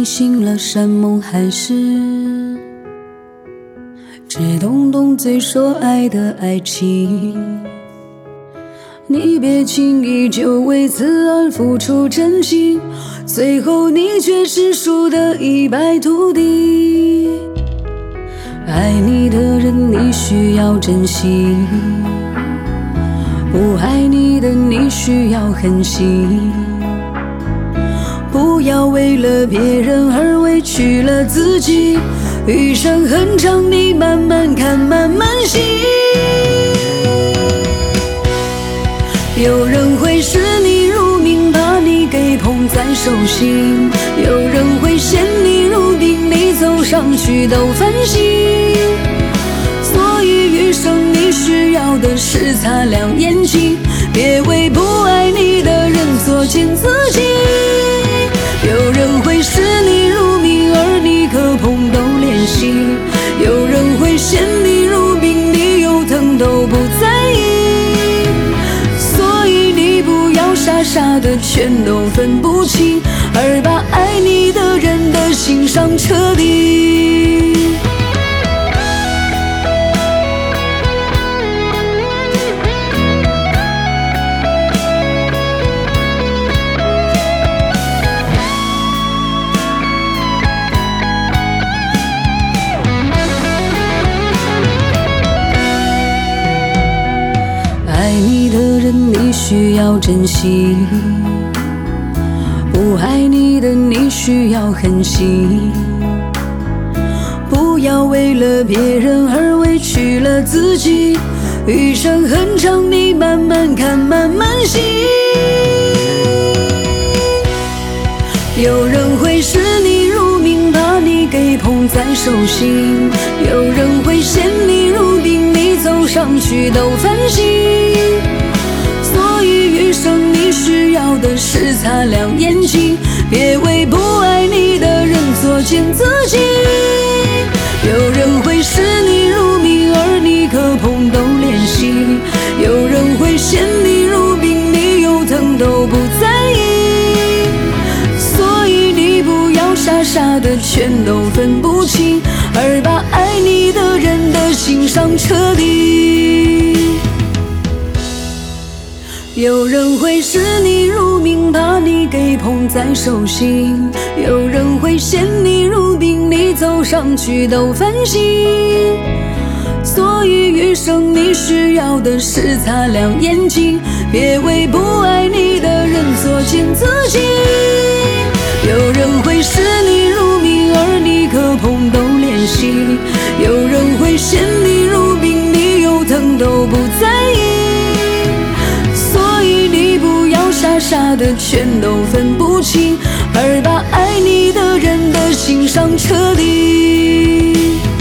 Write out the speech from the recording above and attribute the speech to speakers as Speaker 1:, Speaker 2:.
Speaker 1: 你醒了山盟海誓，只懂最说爱的爱情。你别轻易就为此而付出真心，最后你却是输得一败涂地。爱你的人你需要珍惜，不爱你的你需要狠心。不要为了别人而委屈了自己，余生很长，你慢慢看慢慢行。有人会视你如命，把你给捧在手心，有人会陷你入冰，你走上去都翻新。所以余生你需要的是擦亮眼睛，别为不爱你的人作践自己。有人会视你如命，而你可碰都怜惜，有人会陷你入冰，你有疼都不在意。所以你不要傻傻的全都分不清，而把爱你的人的心伤彻底。爱你的人你需要珍惜，不爱你的你需要狠心。不要为了别人而委屈了自己，余生很长，你慢慢看慢慢行。有人会视你如命，把你给捧在手心，有人会陷你入冰，你走上去都翻新。所以余生你需要的是擦亮眼睛，别为不爱你的人作践自己。有人会视你如命，而你可碰都怜惜，有人会陷你入冰，你有疼都不在意。所以你不要傻傻的全都分不清，而把爱你的人的心伤彻底。有人会视你如命，把你给捧在手心，有人会陷你入冰，你走上去都翻新。所以余生你需要的是擦亮眼睛，别为不爱你的人作践自己。有人会视你如命，而你可碰都怜惜，有人会陷你入冰，你有疼都不在意。傻傻的全都分不清，而把爱你的人的心伤彻底。